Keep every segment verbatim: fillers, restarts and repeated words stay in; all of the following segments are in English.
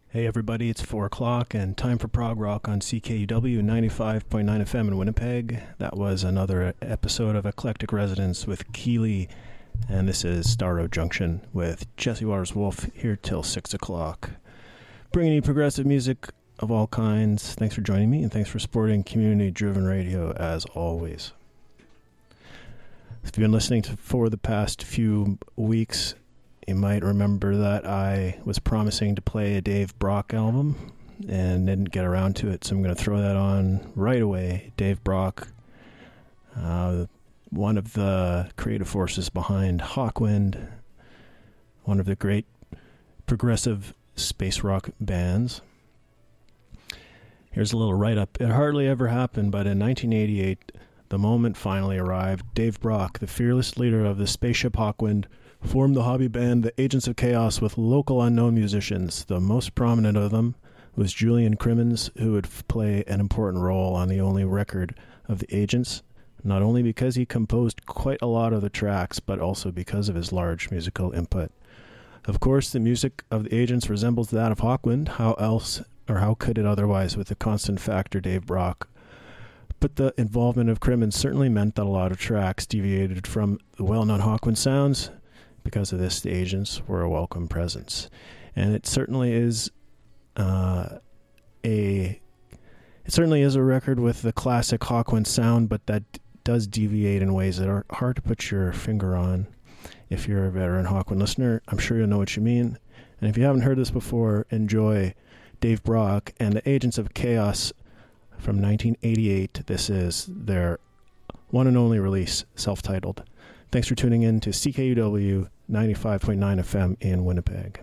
Hey everybody, it's four o'clock and time for prog rock on C K U W ninety-five point nine F M in Winnipeg. That was another episode of Eclectic Resonance with Keeley, and this is Starro Junction with Jesse Waters Wolf here till six o'clock. Bringing you progressive music of all kinds. Thanks for joining me and thanks for supporting community-driven radio as always. If you've been listening to for the past few weeks, you might remember that I was promising to play a Dave Brock album and didn't get around to it, so I'm going to throw that on right away. Dave Brock, uh, one of the creative forces behind Hawkwind, one of the great progressive space rock bands. Here's a little write-up. It hardly ever happened, but in nineteen eighty-eight, the moment finally arrived. Dave Brock, the fearless leader of the spaceship Hawkwind, formed the hobby band The Agents of Chaos with local unknown musicians. The most prominent of them was Julian Crimmins, who would f- play an important role on the only record of The Agents, not only because he composed quite a lot of the tracks, but also because of his large musical input. Of course, the music of The Agents resembles that of Hawkwind. How else, or how could it otherwise, with the constant factor Dave Brock? But the involvement of Crimmins certainly meant that a lot of tracks deviated from the well-known Hawkwind sounds. Because of this, the Agents were a welcome presence. And it certainly is uh, a it certainly is a record with the classic Hawkwind sound, but that d- does deviate in ways that are hard to put your finger on. If you're a veteran Hawkwind listener, I'm sure you'll know what you mean. And if you haven't heard this before, enjoy Dave Brock and the Agents of Chaos from nineteen eighty-eight. This is their one and only release, self-titled. Thanks for tuning in to C K U W ninety-five point nine F M in Winnipeg.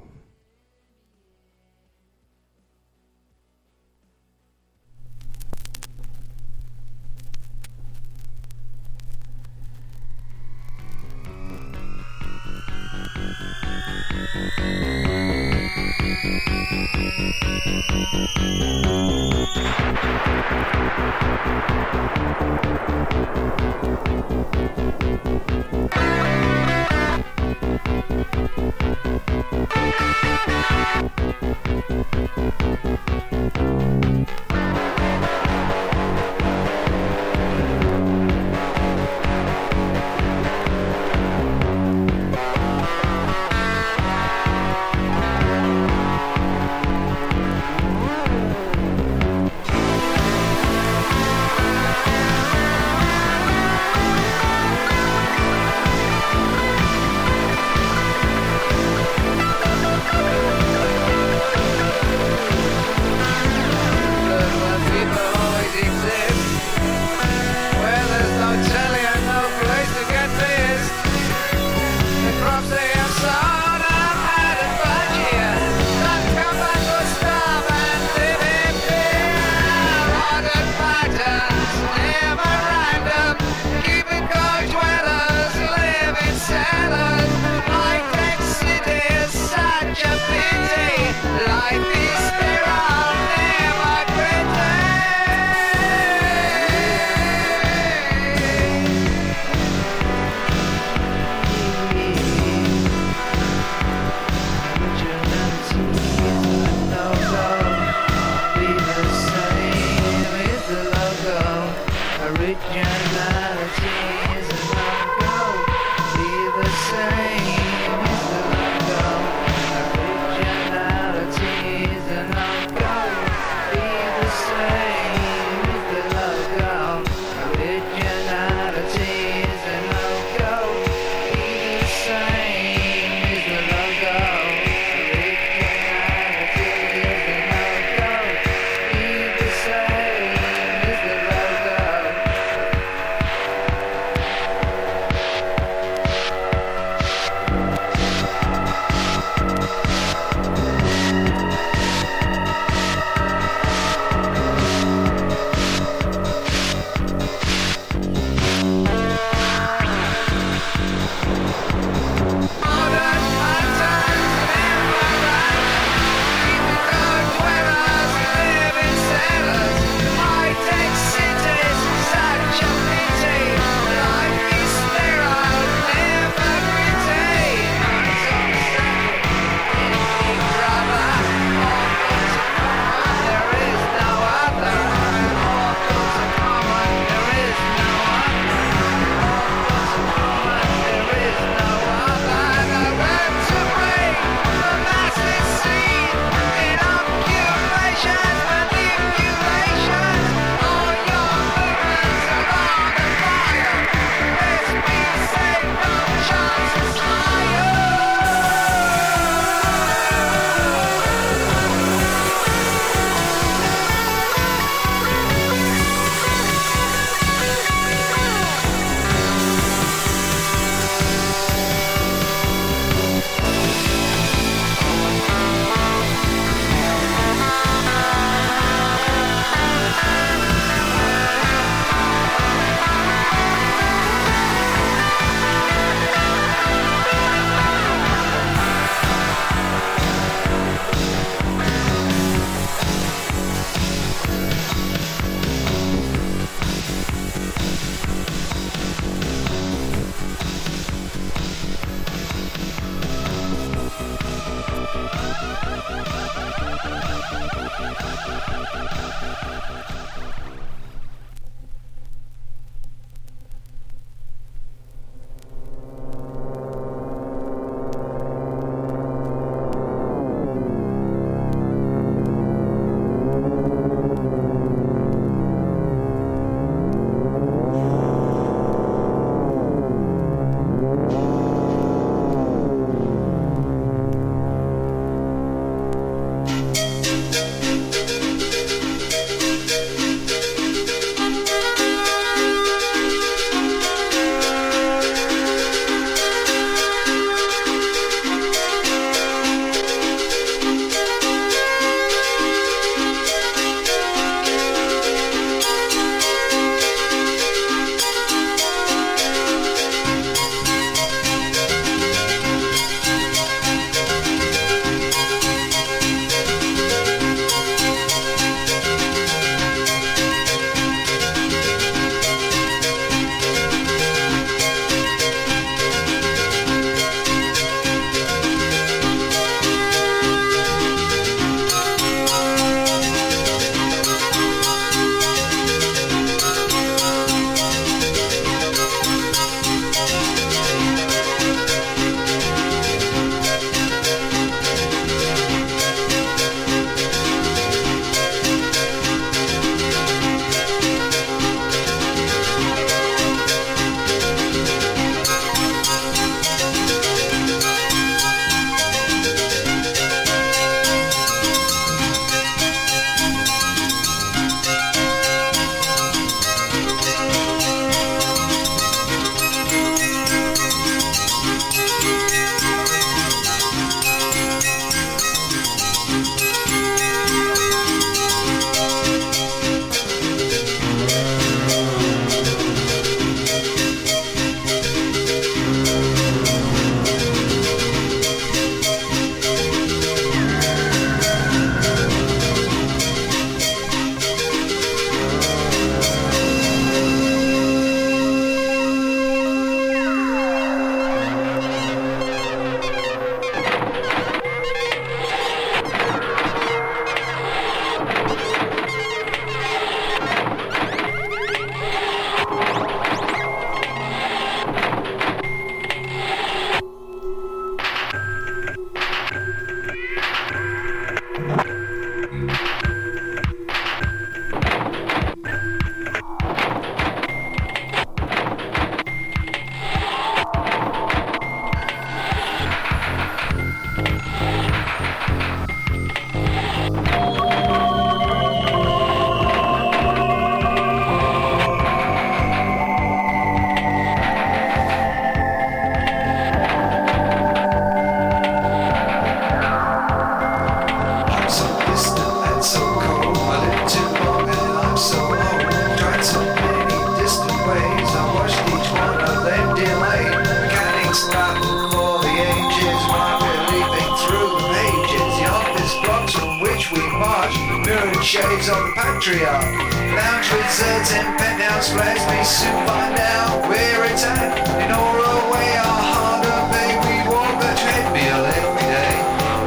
shades of the patriarch. Lounge with zerds and penthouse flats, we soon find out where it's at. In all our way, our harder bay, we walk the treadmill every day.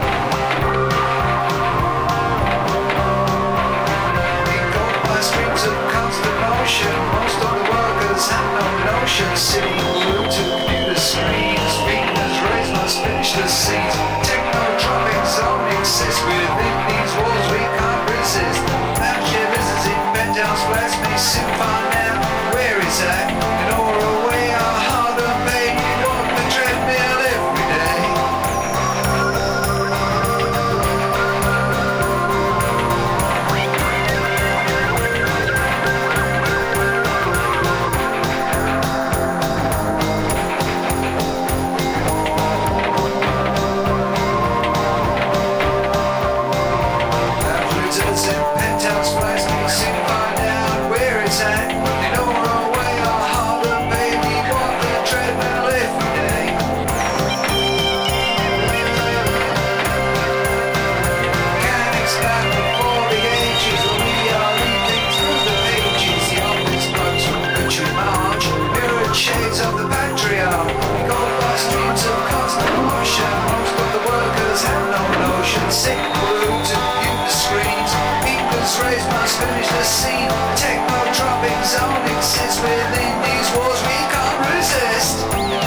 Engulfed by streams of constant motion, most of the workers have no notion. Sitting glued to computer screens, fingers raised must finish the scenes. Technotropic zone exists within these walls we can't resist. Lounge visits in penthouse flats may soon find out where it's at. And all the way our harder bay, we walk the treadmill every day. Shades of the patriarch, engulfed by streams of constant motion. Most of the workers have no notion. Sick glued to computer screens, fingers raised must finish the scene. Technotropic zone exists within these walls we can't resist.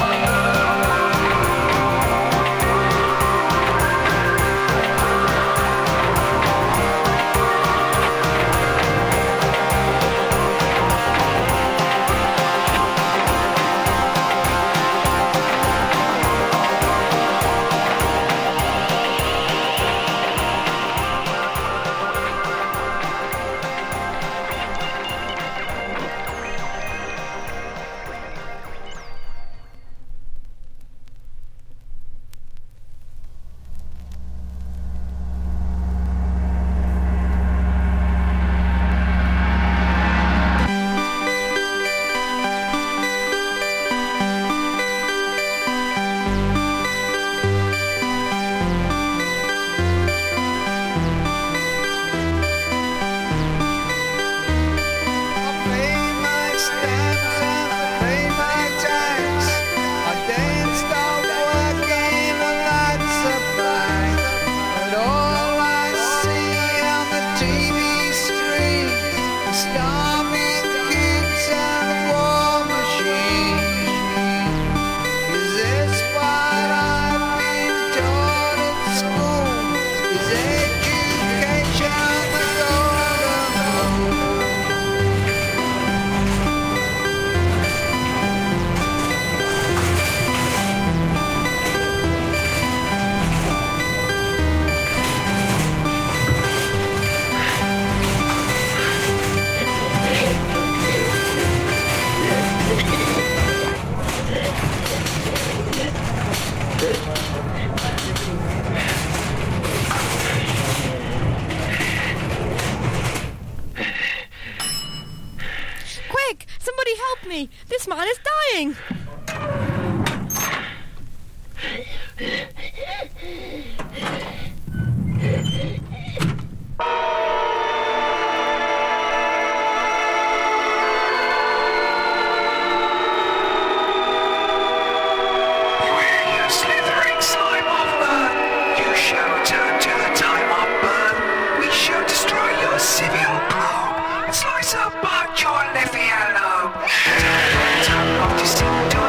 This man is dying! Slice up, but you're living alone. Time of this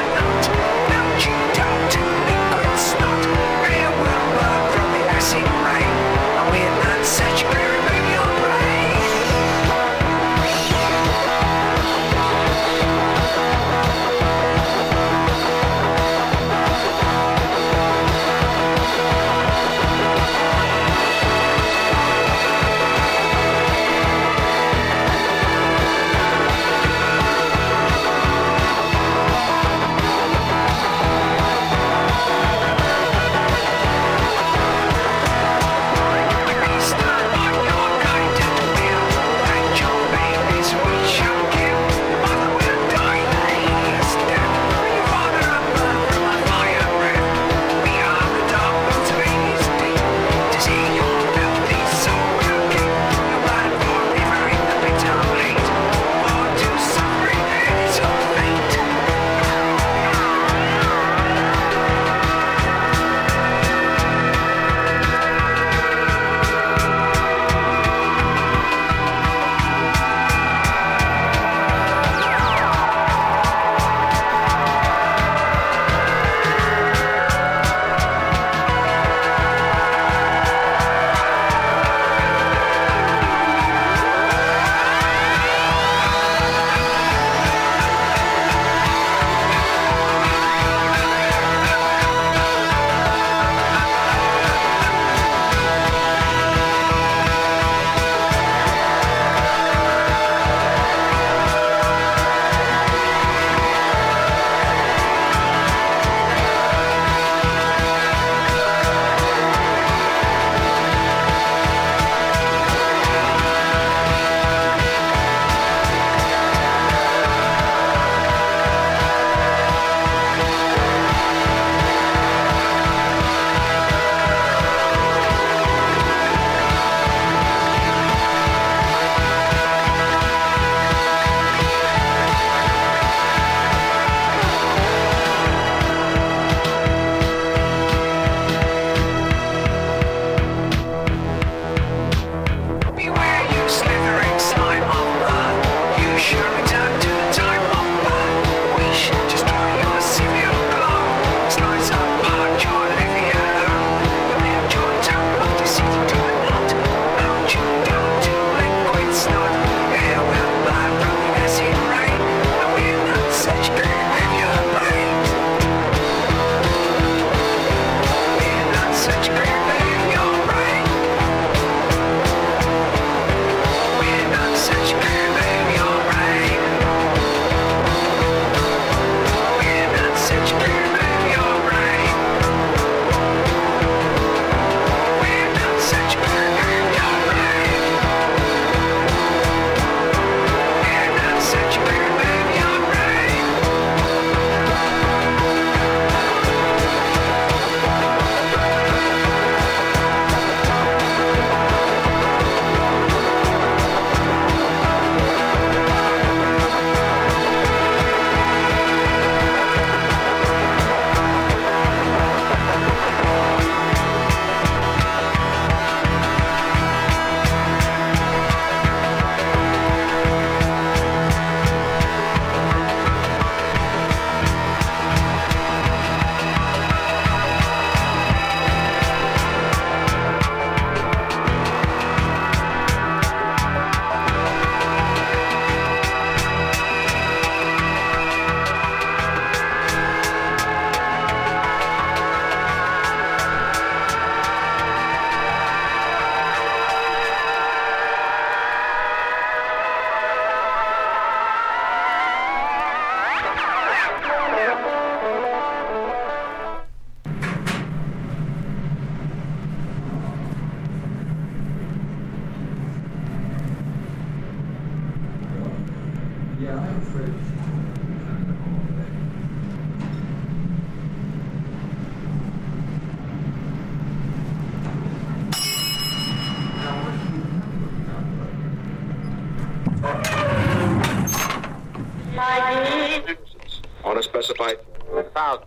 On a specified thousand.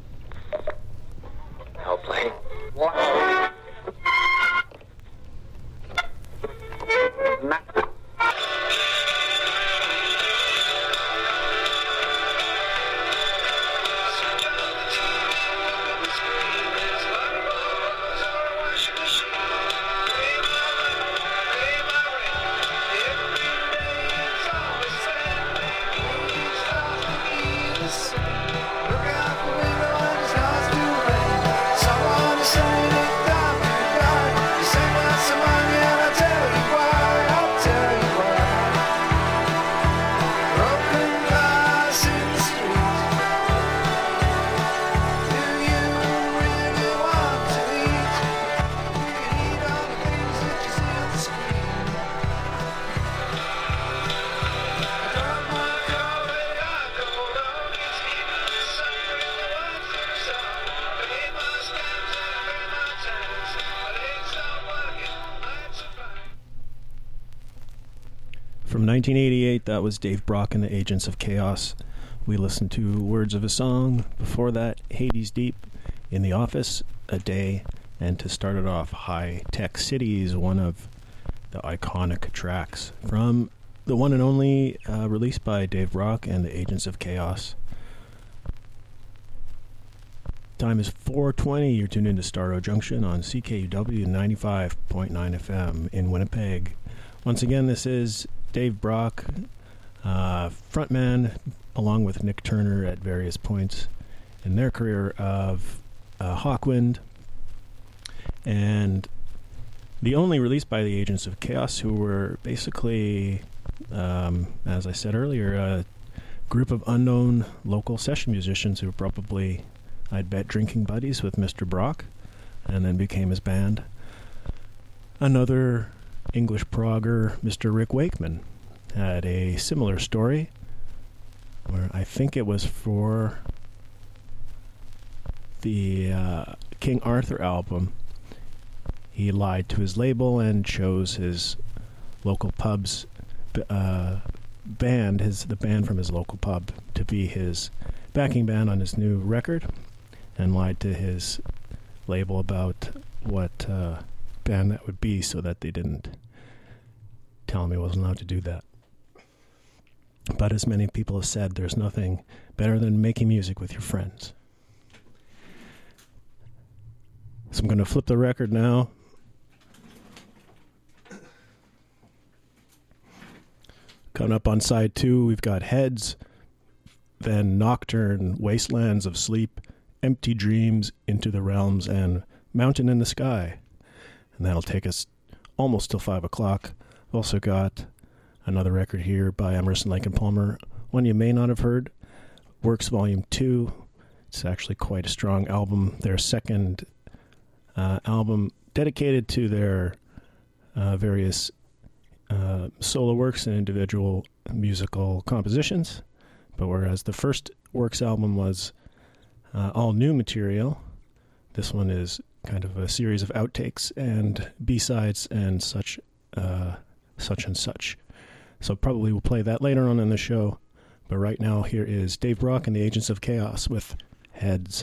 Airplane. What? From nineteen eighty-eight, that was Dave Brock and the Agents of Chaos. We listened to Words of a Song. Before that, Hades Deep, In the Office, A Day, and to start it off, High Tech Cities, one of the iconic tracks from the one and only uh, released by Dave Brock and the Agents of Chaos. Time is four twenty. You're tuned into Starro Junction on C K U W ninety-five point nine F M in Winnipeg. Once again, this is Dave Brock, uh, frontman, along with Nick Turner at various points in their career of uh, Hawkwind, and the only released by the Agents of Chaos, who were basically, um, as I said earlier, a group of unknown local session musicians who were probably, I'd bet, drinking buddies with Mister Brock, and then became his band. Another English progger, Mister Rick Wakeman, had a similar story where I think it was for the uh, King Arthur album. He lied to his label and chose his local pub's uh, band, his the band from his local pub, to be his backing band on his new record, and lied to his label about what uh, band that would be, so that they didn't tell him he wasn't allowed to do that. But as many people have said, there's nothing better than making music with your friends. So I'm going to flip the record now. Coming up on side two, we've got Heads, then Nocturne, Wastelands of Sleep, Empty Dreams, Into the Realms, and Mountain in the Sky. And that'll take us almost till five o'clock. Also got another record here by Emerson, Lake and Palmer, one you may not have heard, Works Volume two. It's actually quite a strong album. Their second uh, album dedicated to their uh, various uh, solo works and individual musical compositions. But whereas the first Works album was uh, all new material, this one is kind of a series of outtakes and B-sides and such uh, such and such. So probably we'll play that later on in the show. But right now, here is Dave Brock and the Agents of Chaos with Heads.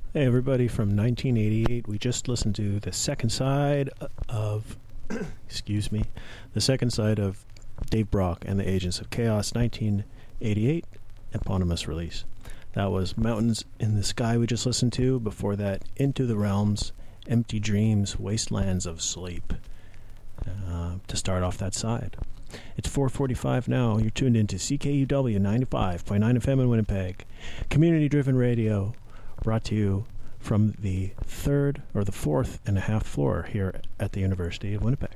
Hey everybody, from nineteen eighty-eight, we just listened to the second side of, excuse me, the second side of Dave Brock and the Agents of Chaos nineteen eighty-eight eponymous release. That was Mountains in the Sky we just listened to. Before that, Into the Realms, Empty Dreams, Wastelands of Sleep, uh, to start off that side. It's four forty-five now. You're tuned into C K U W ninety-five point nine F M in Winnipeg. Community-driven radio, brought to you from the third or the fourth and a half floor here at the University of Winnipeg.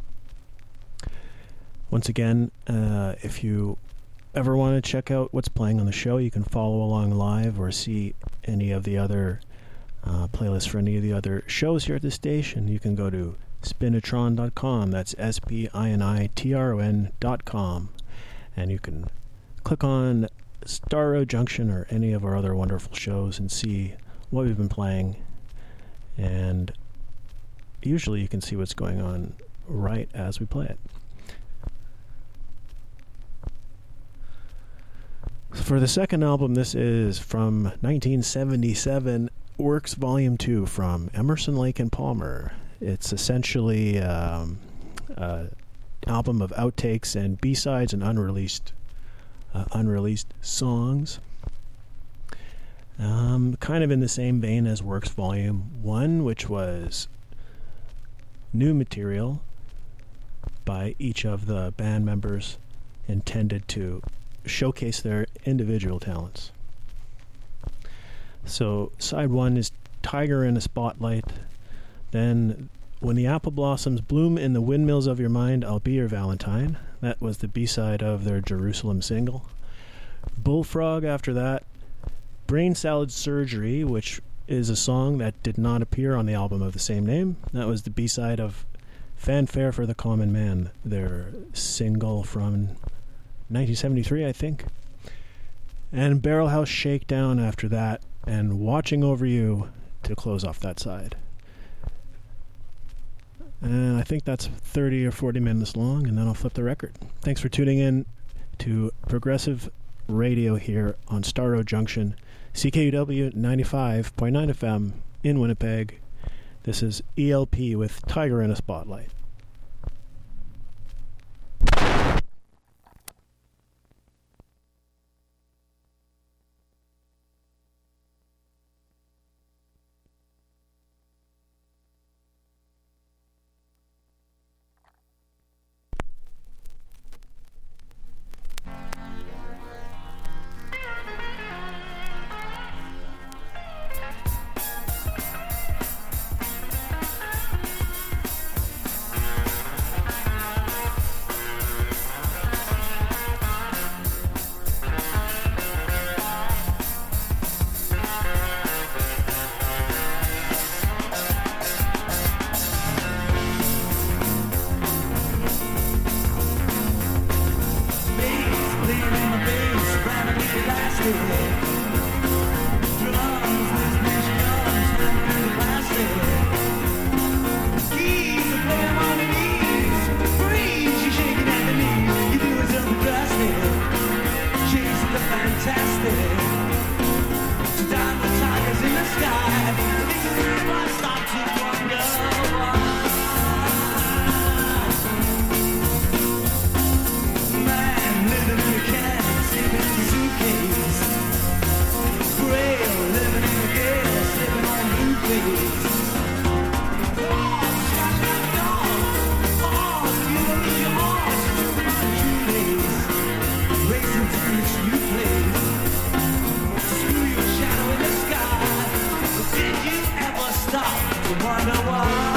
Once again, uh, if you ever want to check out what's playing on the show, you can follow along live or see any of the other uh, playlists for any of the other shows here at the station. You can go to spinitron dot com. That's S P I N I T R O N dot com. And you can click on Star Road Junction or any of our other wonderful shows and see what we've been playing. And usually you can see what's going on right as we play it. For the second album, this is from nineteen seventy-seven, Works Volume two from Emerson, Lake and Palmer. It's essentially um, an album of outtakes and B-sides and unreleased uh, unreleased songs. Um, kind of in the same vein as Works Volume one, which was new material by each of the band members intended to showcase their individual talents. So side one is Tiger in a Spotlight. Then When the Apple Blossoms Bloom in the Windmills of Your Mind, I'll Be Your Valentine. That was the B-side of their Jerusalem single. Bullfrog after that. Brain Salad Surgery, which is a song that did not appear on the album of the same name. That was the B-side of Fanfare for the Common Man, their single from nineteen seventy-three, I think. And Barrel House Shakedown after that, and Watching Over You to close off that side. And I think that's thirty or forty minutes long, and then I'll flip the record. Thanks for tuning in to Progressive Radio here on Star Road Junction, C K U W ninety-five point nine F M in Winnipeg. This is E L P with Tiger in a Spotlight. Wonder why.